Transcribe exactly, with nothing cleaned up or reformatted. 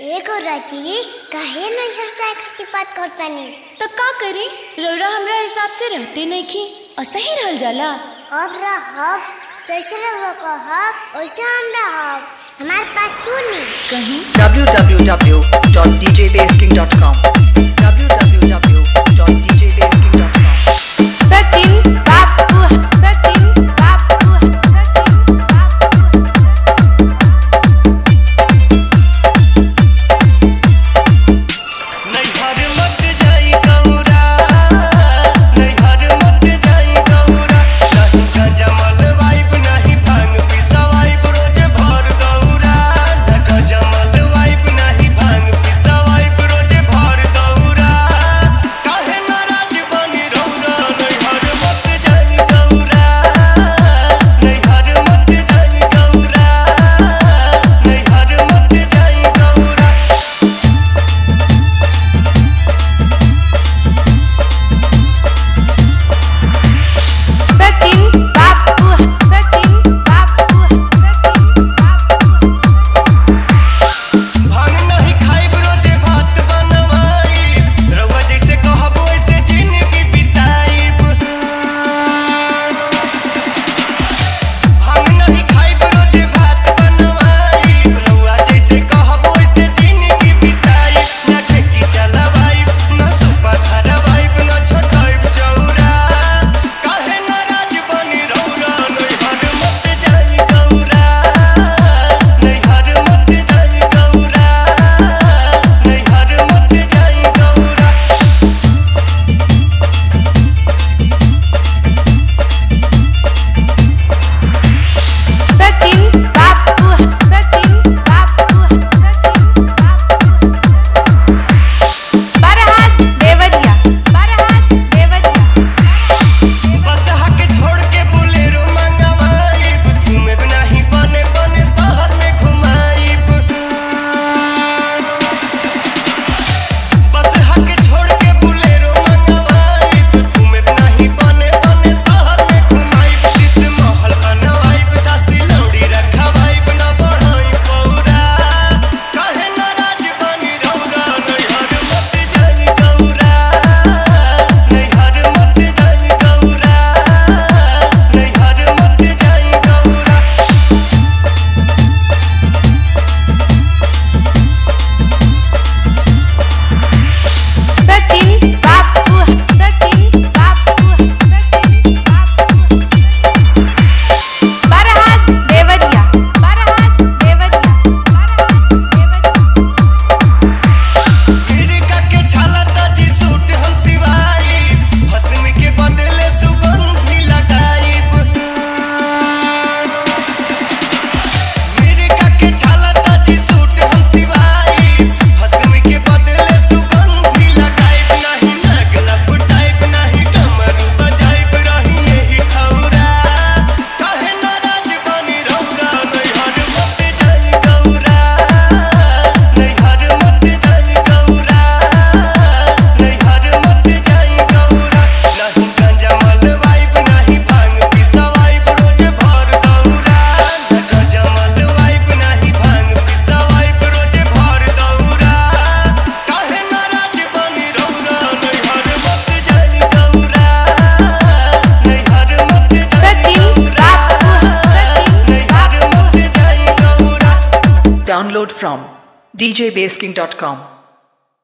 एगो राजी काहे नैहर जाए खातिर बात करतानी त का करी? रौरा हमरा हिसाब से रहते नहीं की असही रहल जाला। अब रहब जैसे रहो कहब वैसे हम रहब, हमारे पास सुनी कहीं w w w dot d j bass king dot com w w w dot d j bass king dot com Sachin बापू सचिन बापू Sachin download from d j bass king dot com